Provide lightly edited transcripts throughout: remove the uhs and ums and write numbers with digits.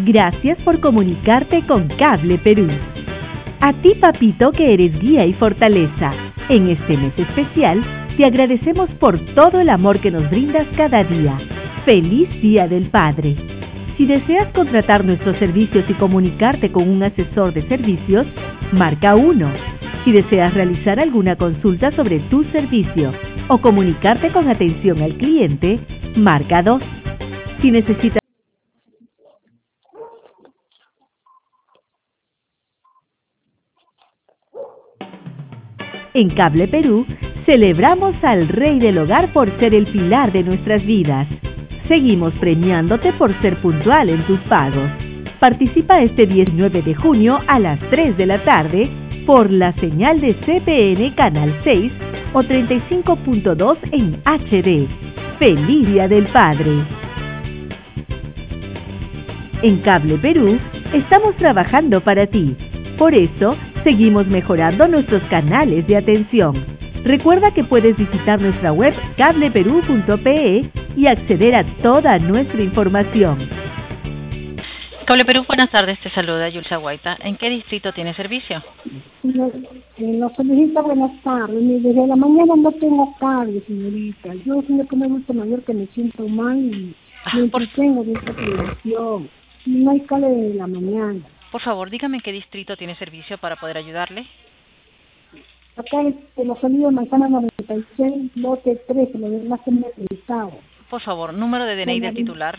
Gracias por comunicarte con Cable Perú. A ti, papito, que eres guía y fortaleza. En este mes especial, te agradecemos por todo el amor que nos brindas cada día. ¡Feliz Día del Padre! Si deseas contratar nuestros servicios y comunicarte con un asesor de servicios, marca 1. Si deseas realizar alguna consulta sobre tu servicio o comunicarte con atención al cliente, marca 2. Si necesitas En Cable Perú, celebramos al Rey del Hogar por ser el pilar de nuestras vidas. Seguimos premiándote por ser puntual en tus pagos. Participa este 19 de junio a las 3 de la tarde por la señal de CPN Canal 6 o 35.2 en HD. ¡Feliz Día del Padre! En Cable Perú, estamos trabajando para ti. Por eso, seguimos mejorando nuestros canales de atención. Recuerda que puedes visitar nuestra web cableperú.pe y acceder a toda nuestra información. Cable Perú, buenas tardes, te saluda Yulsa Guaita. ¿En qué distrito tiene servicio? Lo solicito, buenas tardes. Desde la mañana no tengo cable, señorita. Yo soy una adulto mayor que me siento mal y me entretengo de esta televisión. No hay cable desde la mañana. Por favor, dígame en qué distrito tiene servicio para poder ayudarle. Acá en los salidos de Manzana 96, lote 13, lo demás que me he acreditado. Por favor, número de DNI del titular.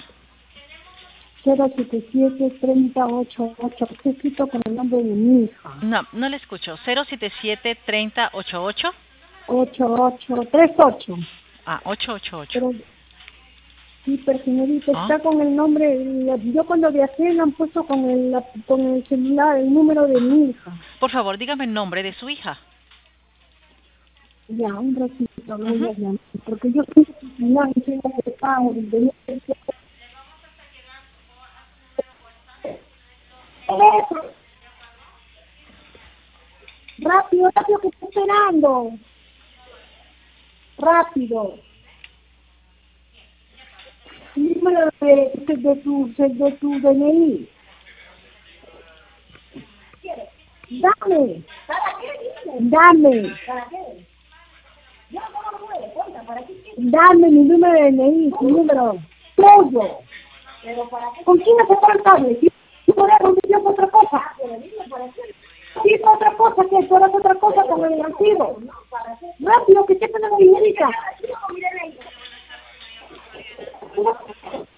077-3088, que está escrito con el nombre de mi hija. No le escucho. 077-3088. 8838. 888. Pero, sí, pero señorita, está con el nombre, yo cuando viajé lo han puesto con el celular, el número de mi hija. Por favor, dígame el nombre de su hija. Ya, un ratito, porque yo soy de pago, rápido, que estoy esperando. Rápido. Número de tu DNI. Dame. ¿Para qué? Dame. ¿Para qué? Yo no puedo, ¿para qué? Dame mi número de DNI, tu número. Tuyo. ¿Pero para qué? ¿Con quién me sacó el cable? ¿Sí podés conmigo otra cosa? Sí, otra cosa, que tú harás otra cosa con el antiguo. Rápido, que te ponen la dinerita.